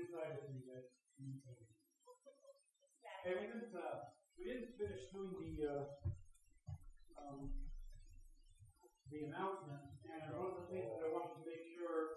Hey, we didn't finish doing the announcement, and one of the things that I wanted to make sure.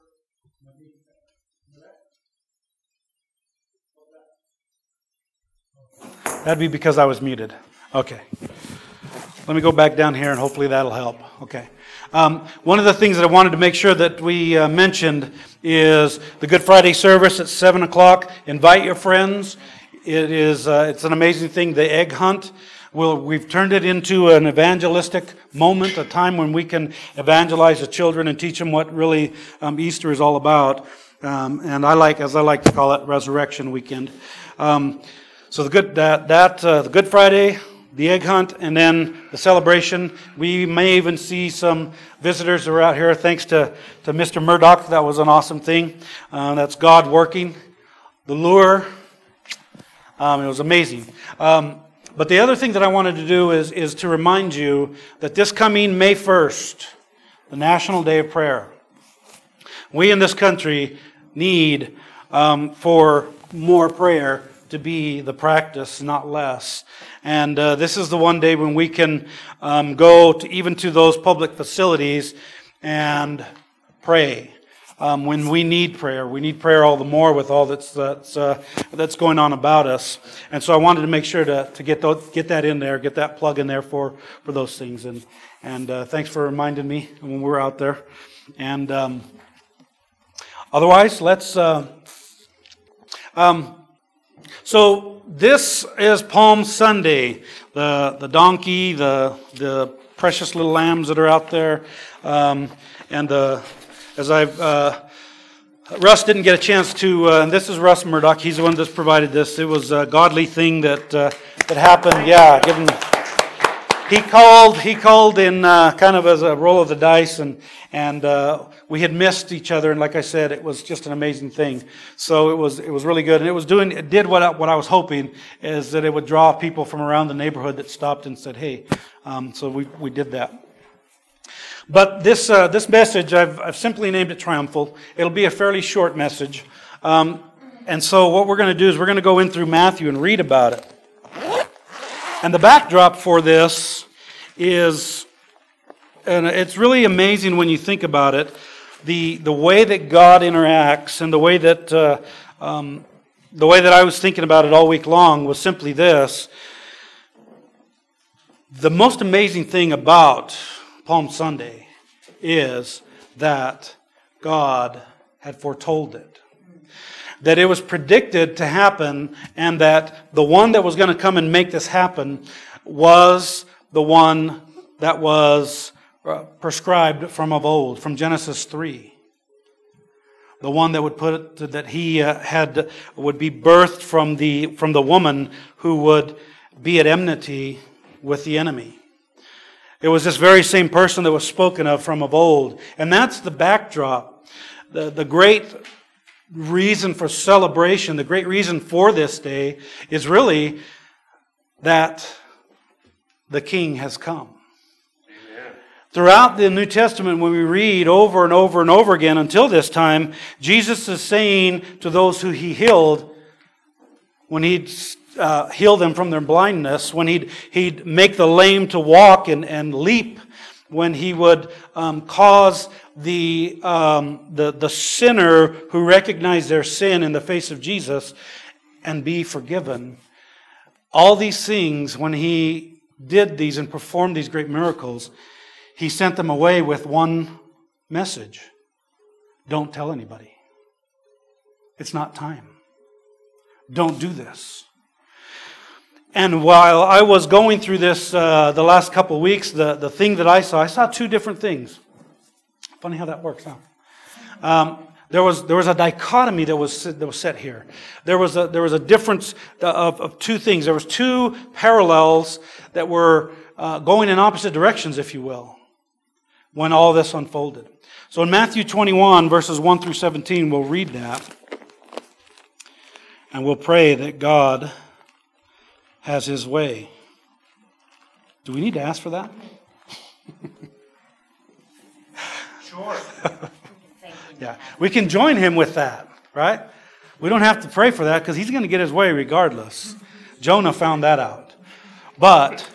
That'd be because I was muted. Okay. Let me go back down here, and hopefully that'll help. Okay. One of the things that I wanted to make sure that we mentioned is the Good Friday service at 7 o'clock. Invite your friends. It's an amazing thing, the egg hunt. We've turned it into an evangelistic moment, a time when we can evangelize the children and teach them what really Easter is all about. And I like to call it Resurrection Weekend. So the Good Friday, the egg hunt, and then the celebration. We may even see some visitors who are out here. Thanks to Mr. Murdoch. That was an awesome thing. That's God working. The lure. It was amazing. But the other thing that I wanted to do is to remind you that this coming May 1st, the National Day of Prayer, we in this country need for more prayer to be the practice, not less. And this is the one day when we can go to those public facilities and pray. When we need prayer all the more with all that's going on about us. And so I wanted to make sure to get that in there, get that plug in there for those things. And thanks for reminding me when we were out there. And otherwise, let's. So this is Palm Sunday. The donkey, the precious little lambs that are out there, Russ didn't get a chance to, and this is Russ Murdoch, he's the one that's provided this. It was a godly thing that happened. Yeah, he called in kind of as a roll of the dice, and we had missed each other, and like I said, it was just an amazing thing. So it was really good, and it did what I was hoping, is that it would draw people from around the neighborhood that stopped and said, hey, so we did that. But this message, I've simply named it Triumphal. It'll be a fairly short message. And so what we're going to do is we're going to go in through Matthew and read about it. And the backdrop for this is, and it's really amazing when you think about it, the way that God interacts, and the way that I was thinking about it all week long was simply this. The most amazing thing about Palm Sunday is that God had foretold it. That it was predicted to happen, and that the one that was going to come and make this happen was the one that was prescribed from of old, from Genesis 3. The one that would would be birthed from the woman who would be at enmity with the enemy. It was this very same person that was spoken of from of old. And that's the backdrop. The great reason for celebration, the great reason for this day is really that the King has come. Amen. Throughout the New Testament, when we read over and over and over again until this time, Jesus is saying to those who He healed, when He'd heal them from their blindness, when he'd make the lame to walk and leap, when He would cause the sinner who recognized their sin in the face of Jesus and be forgiven. All these things, when He did these and performed these great miracles, He sent them away with one message. Don't tell anybody. It's not time. Don't do this. And while I was going through this the last couple of weeks, the thing that I saw two different things. Funny how that works, huh? There was a dichotomy that was set here. There was a difference of two things. There was two parallels that were going in opposite directions, if you will, when all this unfolded. So in Matthew 21, verses 1 through 17, we'll read that. And we'll pray that God has His way. Do we need to ask for that? Sure. Yeah, we can join Him with that, right? We don't have to pray for that because he's going to get his way regardless. Jonah found that out. But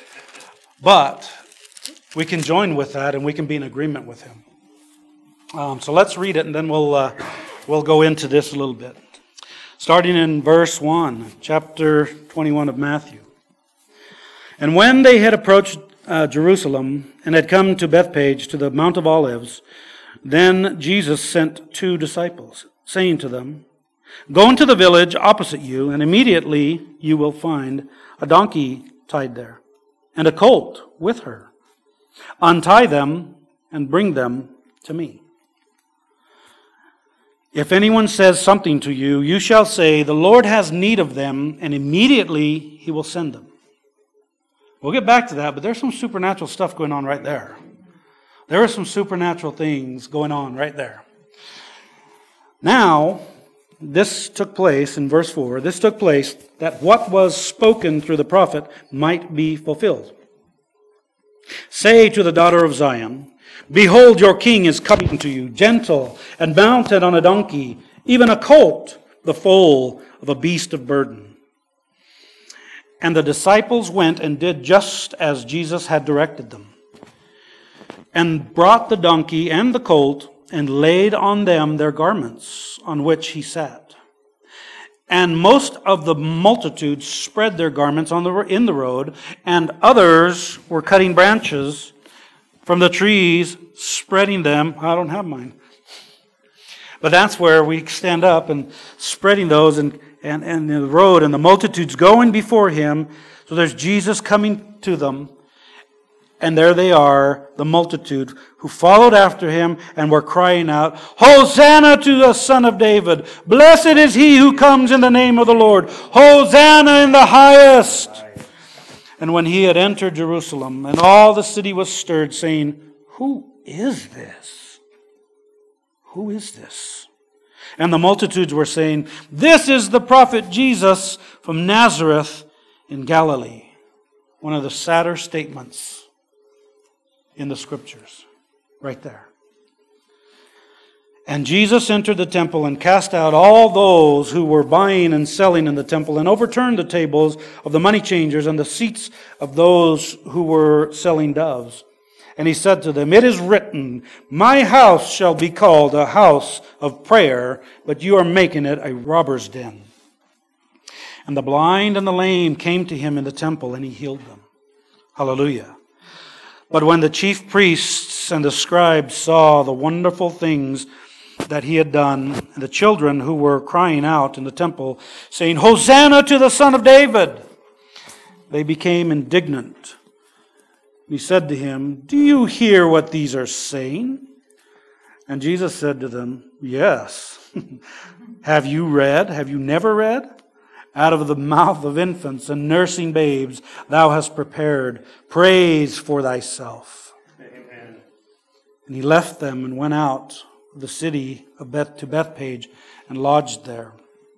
we can join with that and we can be in agreement with him. So let's read it and then we'll go into this a little bit. Starting in verse 1, chapter 21 of Matthew. And when they had approached Jerusalem and had come to Bethphage to the Mount of Olives, then Jesus sent 2 disciples, saying to them, Go into the village opposite you, and immediately you will find a donkey tied there, and a colt with her. Untie them and bring them to me. If anyone says something to you, you shall say, The Lord has need of them, and immediately he will send them. We'll get back to that, but there's some supernatural stuff going on right there. There are some supernatural things going on right there. Now, this took place in verse 4. This took place that what was spoken through the prophet might be fulfilled. Say to the daughter of Zion, Behold, your king is coming to you, gentle and mounted on a donkey, even a colt, the foal of a beast of burden. And the disciples went and did just as Jesus had directed them, and brought the donkey and the colt, and laid on them their garments, on which he sat. And most of the multitude spread their garments in the road, and others were cutting branches from the trees, spreading them. I don't have mine. But that's where we stand up and spreading those and the road, and the multitudes going before him. So there's Jesus coming to them. And there they are, the multitude who followed after him and were crying out, Hosanna to the Son of David! Blessed is he who comes in the name of the Lord! Hosanna in the highest! And when he had entered Jerusalem, and all the city was stirred, saying, Who is this? Who is this? And the multitudes were saying, This is the prophet Jesus from Nazareth in Galilee. One of the sadder statements in the Scriptures, right there. And Jesus entered the temple and cast out all those who were buying and selling in the temple, and overturned the tables of the money changers and the seats of those who were selling doves. And he said to them, It is written, My house shall be called a house of prayer, but you are making it a robber's den. And the blind and the lame came to him in the temple, and he healed them. Hallelujah. But when the chief priests and the scribes saw the wonderful things that he had done, and the children who were crying out in the temple, saying, Hosanna to the Son of David, they became indignant. He said to him, Do you hear what these are saying? And Jesus said to them, Yes. Have you read? Have you never read? Out of the mouth of infants and nursing babes thou hast prepared praise for thyself. Amen. And he left them and went out of the city to Bethphage and lodged there.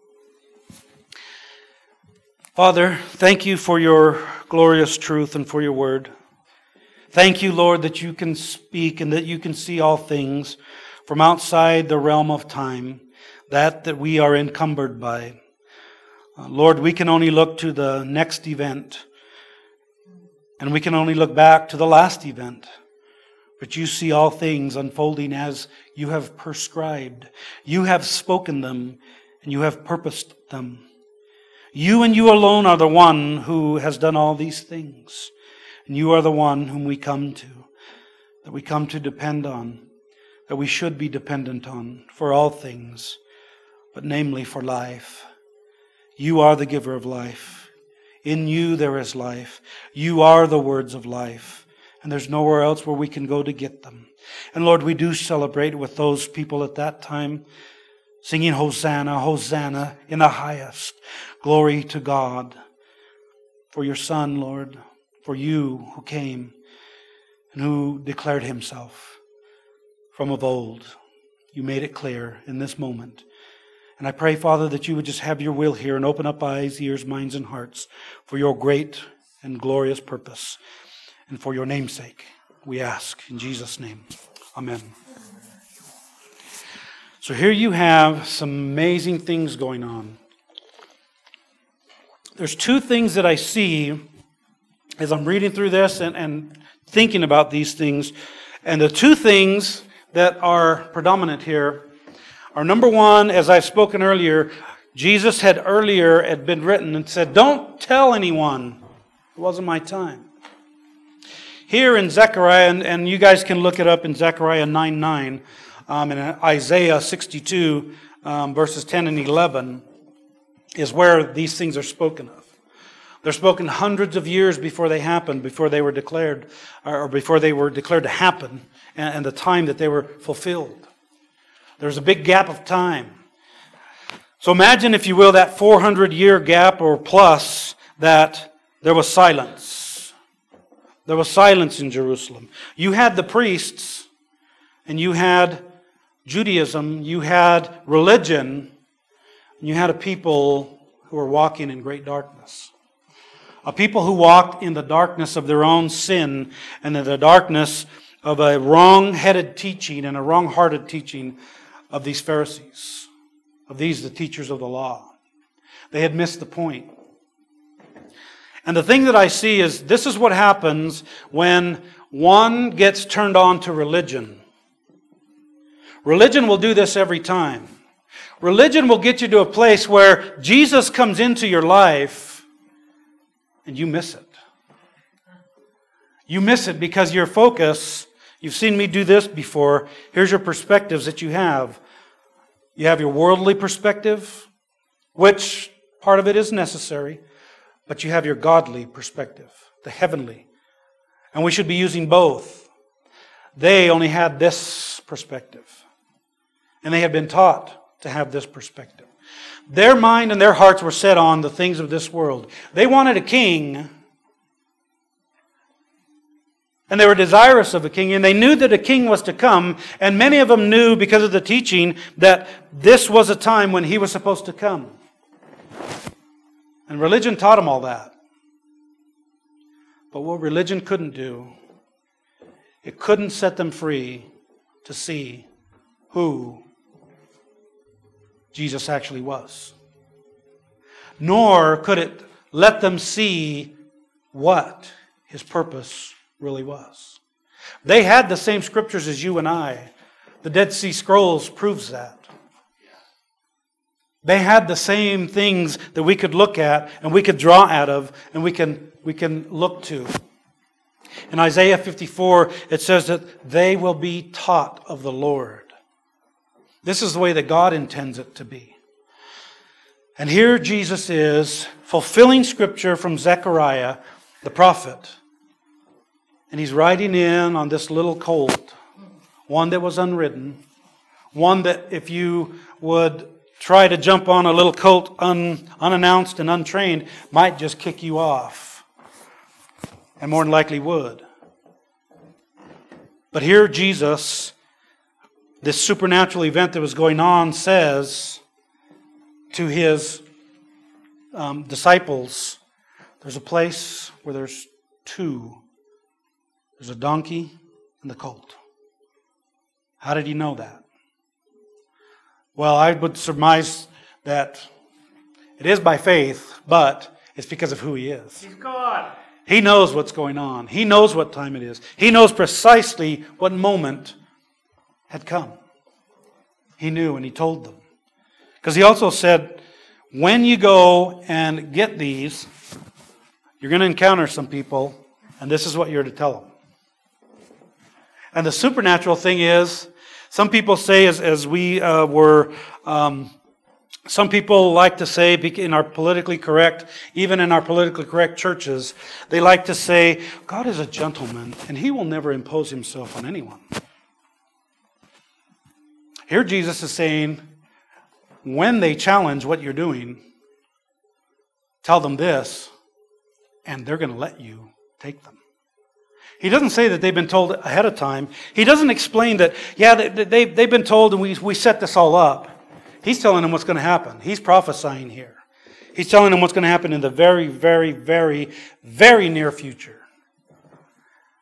Father, thank you for your glorious truth and for your word. Thank you, Lord, that you can speak and that you can see all things from outside the realm of time, that we are encumbered by. Lord, we can only look to the next event, and we can only look back to the last event. But you see all things unfolding as you have prescribed. You have spoken them, and you have purposed them. You and you alone are the one who has done all these things. And you are the one whom we come to, that we come to depend on, that we should be dependent on for all things, but namely for life. You are the giver of life. In you there is life. You are the words of life. And there's nowhere else where we can go to get them. And Lord, we do celebrate with those people at that time, singing Hosanna, Hosanna in the highest. Glory to God. For your Son, Lord, for you who came and who declared himself from of old. You made it clear in this moment. And I pray, Father, that you would just have your will here and open up eyes, ears, minds, and hearts for your great and glorious purpose. And for your name's sake, we ask in Jesus' name. Amen. So here you have some amazing things going on. There's two things that I see as I'm reading through this and thinking about these things. And the two things that are predominant here are, number one, as I've spoken earlier, Jesus had been written and said, don't tell anyone. It wasn't my time. Here in Zechariah, and you guys can look it up in Zechariah 9:9, and Isaiah 62, verses 10 and 11, is where these things are spoken of. They're spoken hundreds of years before they happened, before they were declared, or before they were declared to happen, and the time that they were fulfilled. There's a big gap of time. So imagine, if you will, that 400-year gap or plus, that there was silence. There was silence in Jerusalem. You had the priests, and you had Judaism, you had religion, and you had a people who were walking in great darkness. A people who walked in the darkness of their own sin and in the darkness of a wrong-headed teaching and a wrong-hearted teaching of these Pharisees, of these, the teachers of the law. They had missed the point. And the thing that I see is, this is what happens when one gets turned on to religion. Religion will do this every time. Religion will get you to a place where Jesus comes into your life and you miss it. You miss it because your focus, you've seen me do this before, here's your perspectives that you have. You have your worldly perspective, which part of it is necessary, but you have your godly perspective, the heavenly. And we should be using both. They only had this perspective. And they had been taught to have this perspective. Their mind and their hearts were set on the things of this world. They wanted a king. And they were desirous of a king. And they knew that a king was to come. And many of them knew, because of the teaching, that this was a time when he was supposed to come. And religion taught them all that. But what religion couldn't do, it couldn't set them free to see who Jesus actually was. Nor could it let them see what his purpose really was. They had the same scriptures as you and I. The Dead Sea Scrolls proves that. They had the same things that we could look at and we could draw out of and we can look to. In Isaiah 54, it says that they will be taught of the Lord. This is the way that God intends it to be. And here Jesus is fulfilling scripture from Zechariah, the prophet. And he's riding in on this little colt, one that was unridden, one that if you would try to jump on a little colt unannounced and untrained, might just kick you off. And more than likely would. But here Jesus, this supernatural event that was going on, says to his disciples, there's a place where there's two. There's a donkey and the colt. How did he know that? Well, I would surmise that it is by faith, but it's because of who he is. He's God. He knows what's going on. He knows what time it is. He knows precisely what moment had come. He knew and he told them. Because he also said, when you go and get these, you're going to encounter some people, and this is what you're to tell them. And the supernatural thing is, some people say, as we were, some people like to say, in our politically correct, even in our politically correct churches, they like to say, God is a gentleman, and he will never impose himself on anyone. Here Jesus is saying, when they challenge what you're doing, tell them this, and they're going to let you take them. He doesn't say that they've been told ahead of time. He doesn't explain that, they've been told and we set this all up. He's telling them what's going to happen. He's prophesying here. He's telling them what's going to happen in the very, very, very, very near future.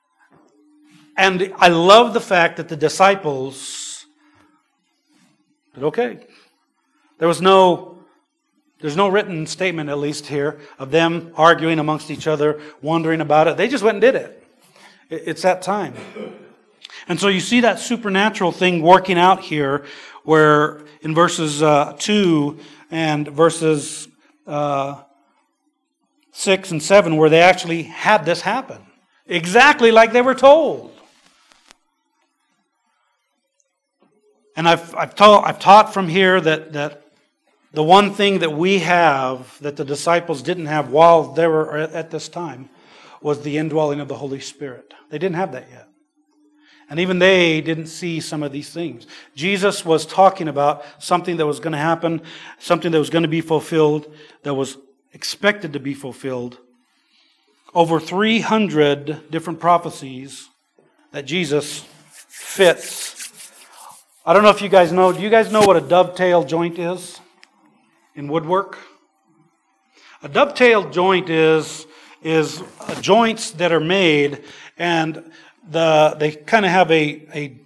And I love the fact that the disciples, But okay. There's no written statement, at least here, of them arguing amongst each other, wondering about it. They just went and did it. It's that time. And so you see that supernatural thing working out here, where in verses 2 and verses 6 and 7, where they actually had this happen. Exactly like they were told. And I've taught from here that the one thing that we have that the disciples didn't have while they were at this time was the indwelling of the Holy Spirit. They didn't have that yet. And even they didn't see some of these things. Jesus was talking about something that was going to happen, something that was going to be fulfilled, that was expected to be fulfilled. Over 300 different prophecies that Jesus fits. I don't know if you guys know. Do you guys know what a dovetail joint is in woodwork? A dovetail joint is joints that are made, and they kind of have a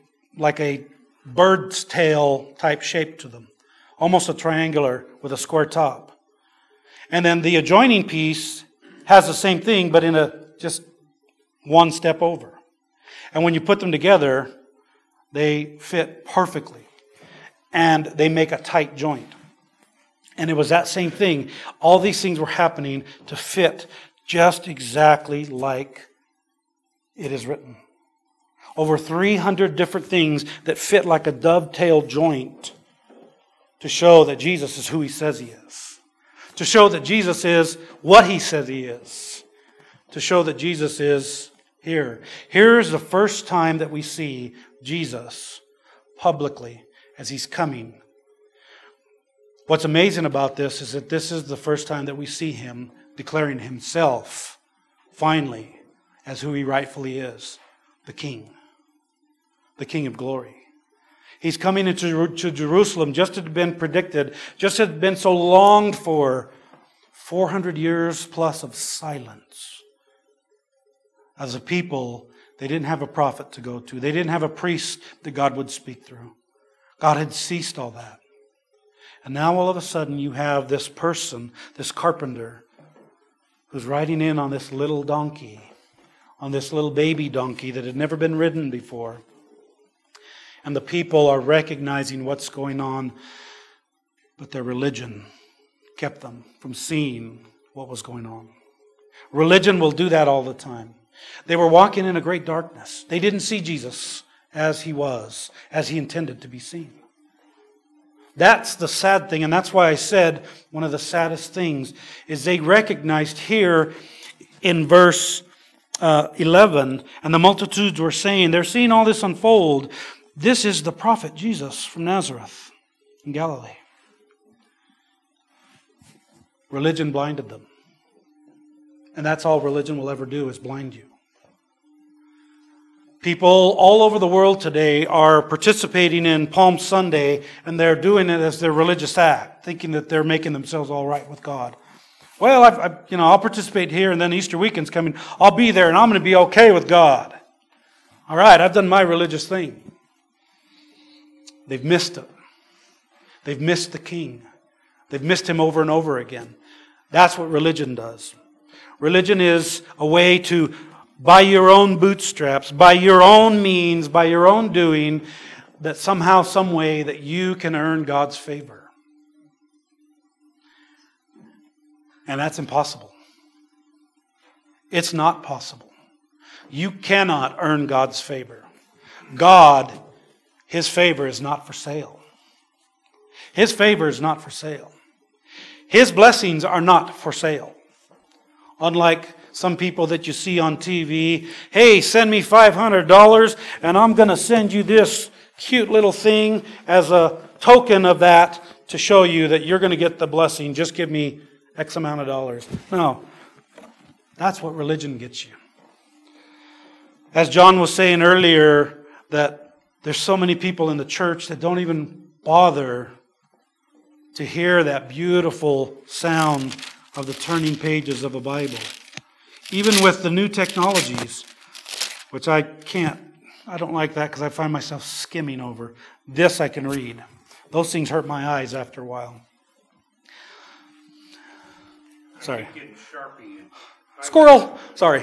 bird's tail type shape to them, almost a triangular with a square top. And then the adjoining piece has the same thing, but in just one step over. And when you put them together, they fit perfectly, and they make a tight joint. And it was that same thing. All these things were happening to fit just exactly like it is written. Over 300 different things that fit like a dovetail joint to show that Jesus is who He says He is. To show that Jesus is what He says He is. To show that Jesus is here. Here's the first time that we see Jesus publicly as He's coming. What's amazing about this is that this is the first time that we see Him declaring Himself finally as who He rightfully is, the King of glory. He's coming into Jerusalem just as had been predicted, just as had been so longed for. 400 years plus of silence. As a people, they didn't have a prophet to go to. They didn't have a priest that God would speak through. God had ceased all that. And now all of a sudden you have this person, this carpenter, who's riding in on this little donkey, on this little baby donkey that had never been ridden before. And the people are recognizing what's going on, but their religion kept them from seeing what was going on. Religion will do that all the time. They were walking in a great darkness. They didn't see Jesus as He was, as He intended to be seen. That's the sad thing, and that's why I said one of the saddest things is they recognized here in verse 11, and the multitudes were saying, they're seeing all this unfold. This is the prophet Jesus from Nazareth in Galilee. Religion blinded them. And that's all religion will ever do, is blind you. People all over the world today are participating in Palm Sunday, and they're doing it as their religious act, thinking that they're making themselves all right with God. Well, I'll participate here, and then Easter weekend's coming. I'll be there, and I'm going to be okay with God. All right, I've done my religious thing. They've missed it. They've missed the King. They've missed Him over and over again. That's what religion does. Religion is a way to, by your own bootstraps, by your own means, by your own doing, that somehow, some way, that you can earn God's favor. And that's impossible. It's not possible. You cannot earn God's favor. God, His favor is not for sale. His favor is not for sale. His blessings are not for sale. Unlike some people that you see on TV, hey, send me $500 and I'm going to send you this cute little thing as a token of that to show you that you're going to get the blessing. Just give me X amount of dollars. No, that's what religion gets you. As John was saying earlier, that there's so many people in the church that don't even bother to hear that beautiful sound of the turning pages of a Bible. Even with the new technologies, which I don't like that because I find myself skimming over. This I can read. Those things hurt my eyes after a while. Sorry. Squirrel! Sorry.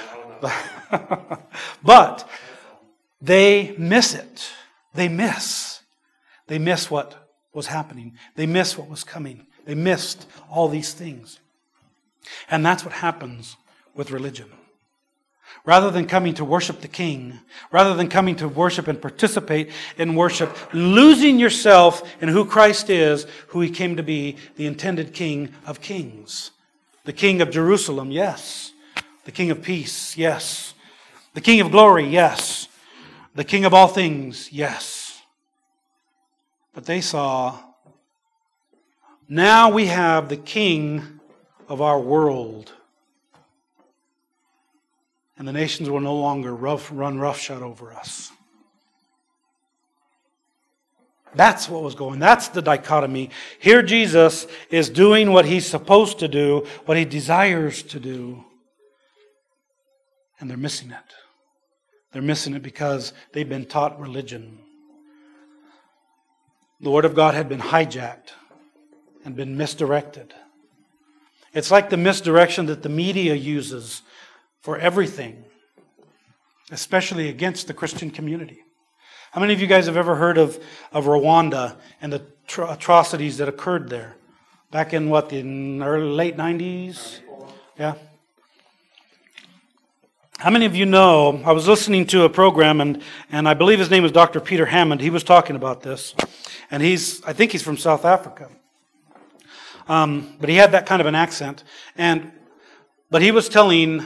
But they miss it. They miss. They miss what was happening. They miss what was coming. They missed all these things. And that's what happens with religion. Rather than coming to worship the King, rather than coming to worship and participate in worship, losing yourself in who Christ is, who He came to be, the intended King of kings. The King of Jerusalem, yes. The King of peace, yes. The King of glory, yes. The King of all things, yes. But they saw, now we have the King of our world. And the nations will no longer run roughshod over us. That's what was going. That's the dichotomy. Here Jesus is doing what He's supposed to do, what He desires to do. And they're missing it. They're missing it because they've been taught religion. The Word of God had been hijacked and been misdirected. It's like the misdirection that the media uses for everything, especially against the Christian community. How many of you guys have ever heard of Rwanda and the atrocities that occurred there? Back in the late 90s? Yeah. How many of you know, I was listening to a program, and I believe his name was Dr. Peter Hammond. He was talking about this. And I think he's from South Africa. But he had that kind of an accent. But he was telling,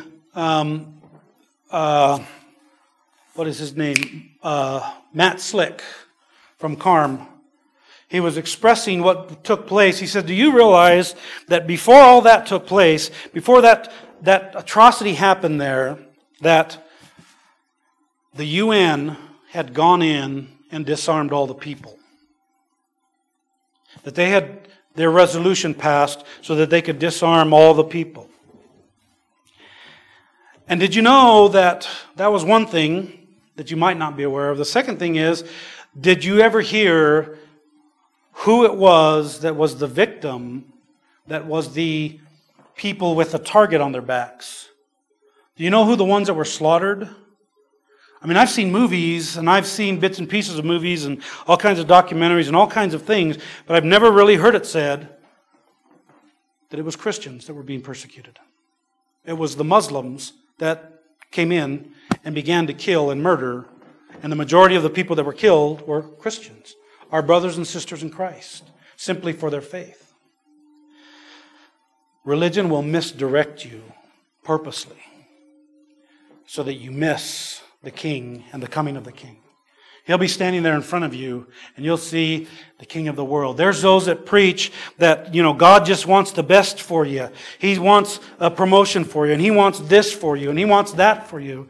what is his name? Matt Slick from CARM. He was expressing what took place. He said, do you realize that before all that took place, before that atrocity happened there, that the UN had gone in and disarmed all the people? That they had their resolution passed so that they could disarm all the people. And did you know that was one thing that you might not be aware of? The second thing is, did you ever hear who it was that was the victim, that was the people with a target on their backs? Do you know who the ones that were slaughtered? I mean, I've seen movies, and I've seen bits and pieces of movies, and all kinds of documentaries, and all kinds of things, but I've never really heard it said that it was Christians that were being persecuted. It was the Muslims that came in and began to kill and murder, and the majority of the people that were killed were Christians, our brothers and sisters in Christ, simply for their faith. Religion will misdirect you purposely so that you miss the King and the coming of the King. He'll be standing there in front of you, and you'll see the King of the world. There's those that preach that, God just wants the best for you. He wants a promotion for you, and He wants this for you, and He wants that for you.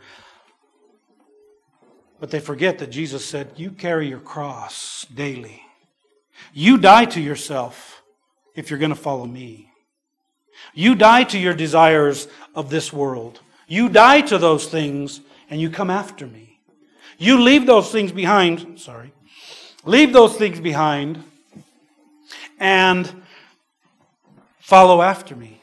But they forget that Jesus said, you carry your cross daily. You die to yourself if you're going to follow me. You die to your desires of this world. You die to those things, and you come after me. You leave those things behind, leave those things behind and follow after me.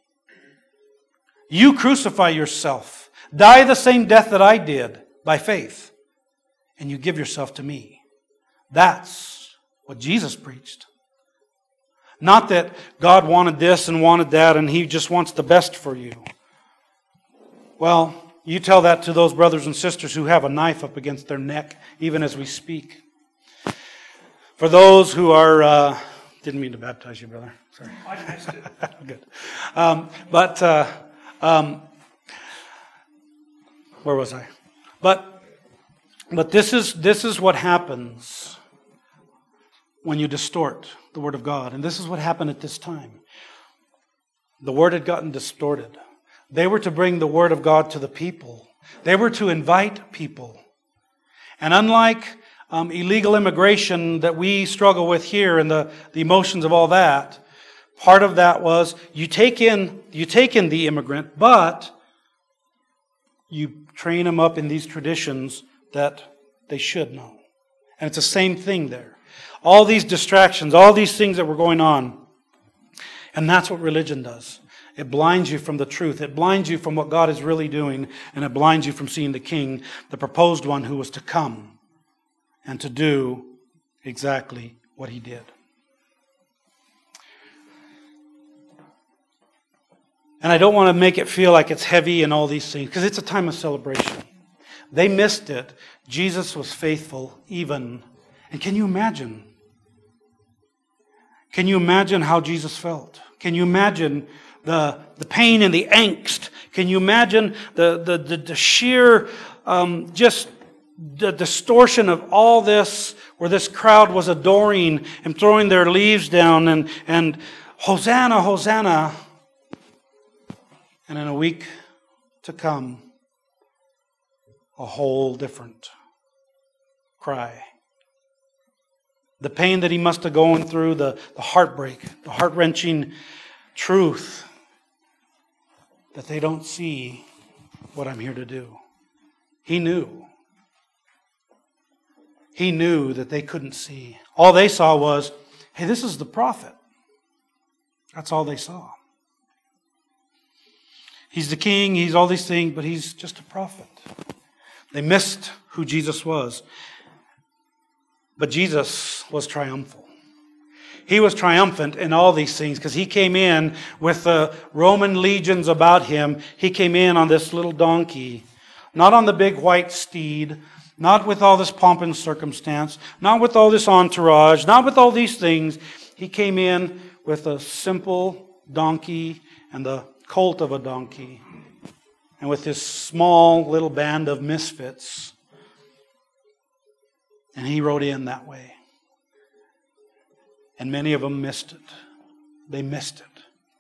You crucify yourself, die the same death that I did by faith, and you give yourself to me. That's what Jesus preached. Not that God wanted this and wanted that and He just wants the best for you. Well, you tell that to those brothers and sisters who have a knife up against their neck, even as we speak. For those who are... didn't mean to baptize you, brother. Sorry. I missed it. Good. Where was I? But this is what happens when you distort the Word of God. And this is what happened at this time. The Word had gotten distorted. They were to bring the Word of God to the people. They were to invite people. And unlike illegal immigration that we struggle with here and the emotions of all that, part of that was you take in the immigrant, but you train them up in these traditions that they should know. And it's the same thing there. All these distractions, all these things that were going on. And that's what religion does. It blinds you from the truth. It blinds you from what God is really doing. And it blinds you from seeing the King, the proposed one who was to come and to do exactly what He did. And I don't want to make it feel like it's heavy and all these things, because it's a time of celebration. They missed it. Jesus was faithful even. And can you imagine? Can you imagine how Jesus felt? Can you imagine the pain and the angst? Can you imagine the sheer just the distortion of all this, where this crowd was adoring and throwing their leaves down and Hosanna, Hosanna. And in a week to come, a whole different cry. The pain that He must have gone through, the heartbreak, the heart-wrenching truth that they don't see what I'm here to do. He knew. He knew that they couldn't see. All they saw was, hey, this is the prophet. That's all they saw. He's the king, He's all these things, but He's just a prophet. They missed who Jesus was. But Jesus was triumphal. He was triumphant in all these things because He came in with the Roman legions about Him. He came in on this little donkey, not on the big white steed, not with all this pomp and circumstance, not with all this entourage, not with all these things. He came in with a simple donkey and the colt of a donkey, and with this small little band of misfits. And He rode in that way. And many of them missed it. They missed it.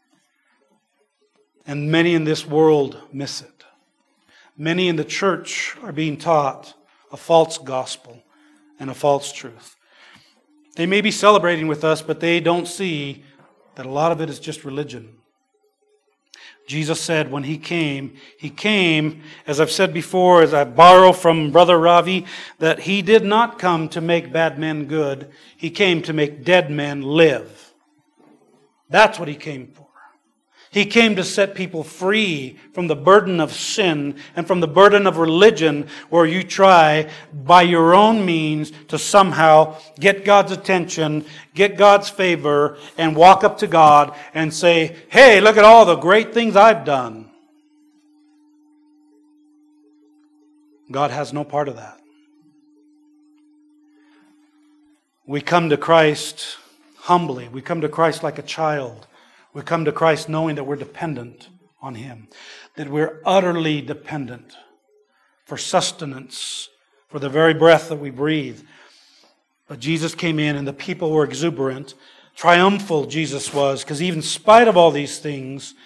And many in this world miss it. Many in the church are being taught a false gospel and a false truth. They may be celebrating with us, but they don't see that a lot of it is just religion. Jesus said when He came, as I've said before, as I borrow from Brother Ravi, that He did not come to make bad men good. He came to make dead men live. That's what He came for. He came to set people free from the burden of sin and from the burden of religion, where you try by your own means to somehow get God's attention, get God's favor, and walk up to God and say, hey, look at all the great things I've done. God has no part of that. We come to Christ humbly. We come to Christ like a child. We come to Christ knowing that we're dependent on Him, that we're utterly dependent for sustenance, for the very breath that we breathe. But Jesus came in and the people were exuberant. Triumphal Jesus was, because even in spite of all these things,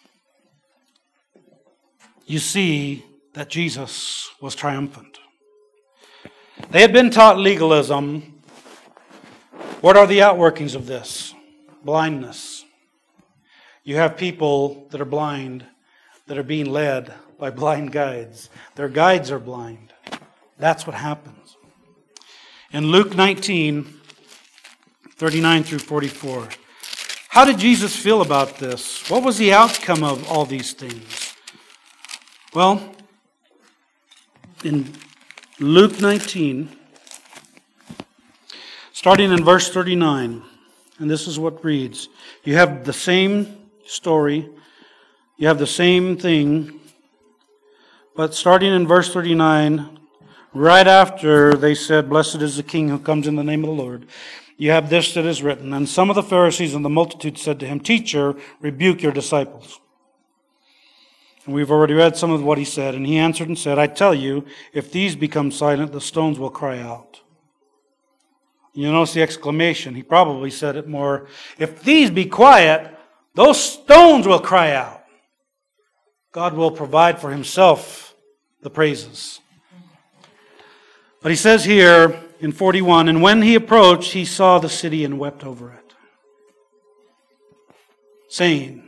you see that Jesus was triumphant. They had been taught legalism. What are the outworkings of this? Blindness. You have people that are blind, that are being led by blind guides. Their guides are blind. That's what happens. In Luke 19, 39 through 44, how did Jesus feel about this? What was the outcome of all these things? Well, in Luke 19, starting in verse 39, and this is what reads, you have the same story. You have the same thing. But starting in verse 39, right after they said, blessed is the King who comes in the name of the Lord, you have this that is written. And some of the Pharisees and the multitude said to Him, Teacher, rebuke your disciples. And we've already read some of what He said. And He answered and said, I tell you, if these become silent, the stones will cry out. You notice the exclamation. He probably said it more, if these be quiet, those stones will cry out. God will provide for Himself the praises. But He says here in 41, and when He approached, He saw the city and wept over it, saying,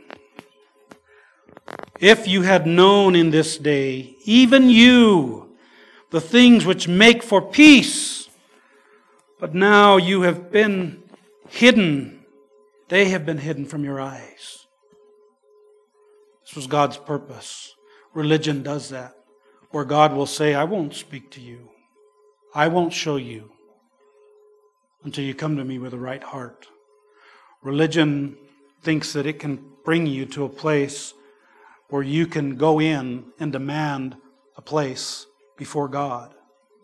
if you had known in this day, even you, the things which make for peace, But now you have been hidden. They have been hidden from your eyes. This was God's purpose. Religion does that, where God will say, I won't speak to you. I won't show you until you come to me with a right heart. Religion thinks that it can bring you to a place where you can go in and demand a place before God.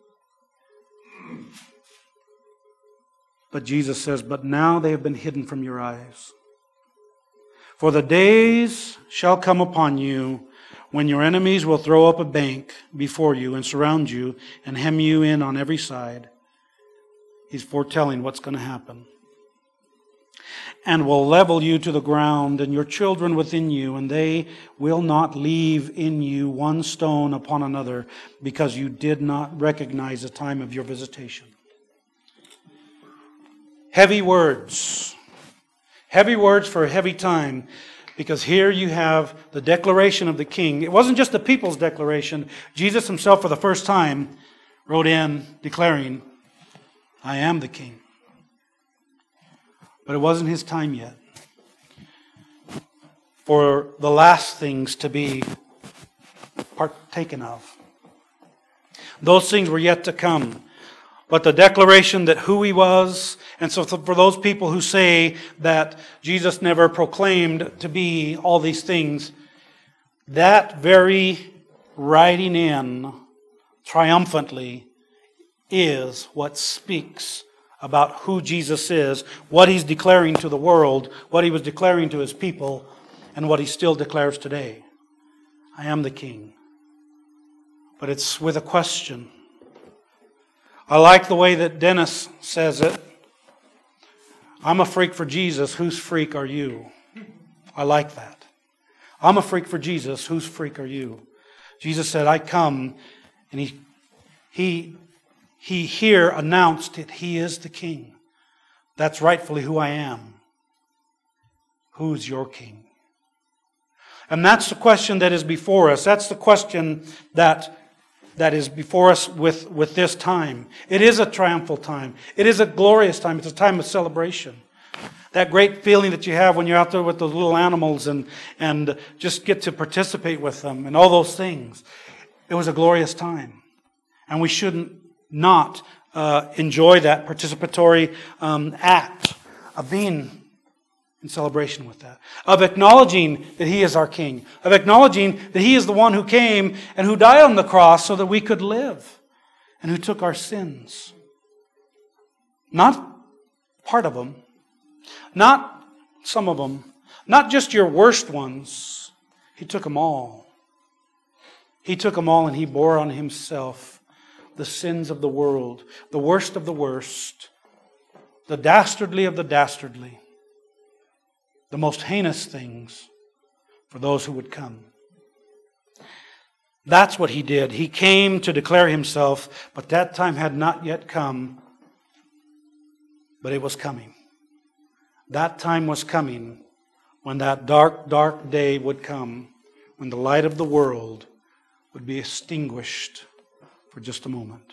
But Jesus says, but now they have been hidden from your eyes. For the days shall come upon you when your enemies will throw up a bank before you and surround you and hem you in on every side. He's foretelling what's going to happen. And will level you to the ground and your children within you, and they will not leave in you one stone upon another, because you did not recognize the time of your visitation. Heavy words. Heavy words for a heavy time, because here you have the declaration of the king. It wasn't just the people's declaration. Jesus himself, for the first time, wrote in declaring, I am the king. But it wasn't his time yet for the last things to be partaken of. Those things were yet to come. But the declaration that who he was, and so for those people who say that Jesus never proclaimed to be all these things, that very riding in triumphantly is what speaks about who Jesus is, what he's declaring to the world, what he was declaring to his people, and what he still declares today. I am the king. But it's with a question. I like the way that Dennis says it. I'm a freak for Jesus. Whose freak are you? I like that. I'm a freak for Jesus. Whose freak are you? Jesus said, I come, and he here announced that he is the king. That's rightfully who I am. Who's your king? And that's the question that is before us. That's the question that is before us with this time. It is a triumphal time. It is a glorious time. It's a time of celebration. That great feeling that you have when you're out there with those little animals and just get to participate with them and all those things. It was a glorious time. And we shouldn't not enjoy that participatory act of being in celebration with that, of acknowledging that he is our king, of acknowledging that he is the one who came and who died on the cross so that we could live, and who took our sins. Not part of them, not some of them, not just your worst ones. He took them all. He took them all, and he bore on himself the sins of the world, the worst of the worst, the dastardly of the dastardly, the most heinous things for those who would come. That's what he did. He came to declare himself, but that time had not yet come, but it was coming. That time was coming when that dark, dark day would come, when the light of the world would be extinguished for just a moment.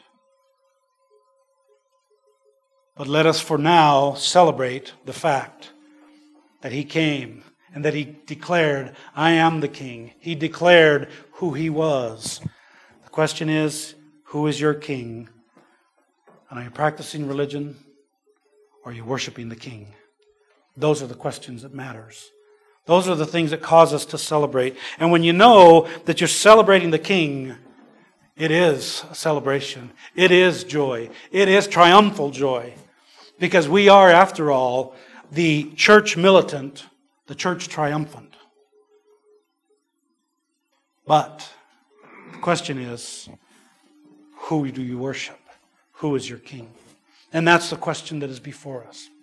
But let us for now celebrate the fact that he came and that he declared, I am the king. He declared who he was. The question is, who is your king? And are you practicing religion, or are you worshiping the king? Those are the questions that matters. Those are the things that cause us to celebrate. And when you know that you're celebrating the king, it is a celebration. It is joy. It is triumphal joy. Because we are, after all, the church militant, the church triumphant. But the question is, who do you worship? Who is your king? And that's the question that is before us.